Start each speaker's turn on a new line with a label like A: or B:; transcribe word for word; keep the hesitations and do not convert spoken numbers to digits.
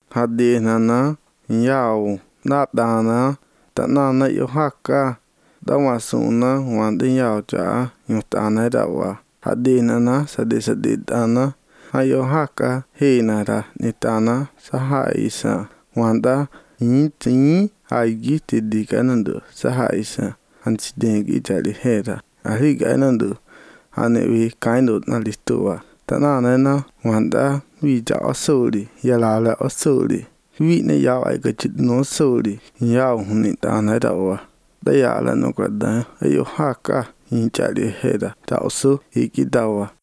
A: hadi nana yao na dana ta na na yo haka da wasuna wande yao cha yutana da wa hadi nana sadi sadi dana hayo haka he nara nitana saha isa wanda yinti aigi tidi kanando saha isa ansidegi jali hera ahi ganando hanewi kaindo na listowa tanana na wanda wi ja osoli yala osoli wi ne yaw ai ga chidno soli yaw huni tana da wa da yala no kwada ayo haka yin jali hera ta oso hiki dawa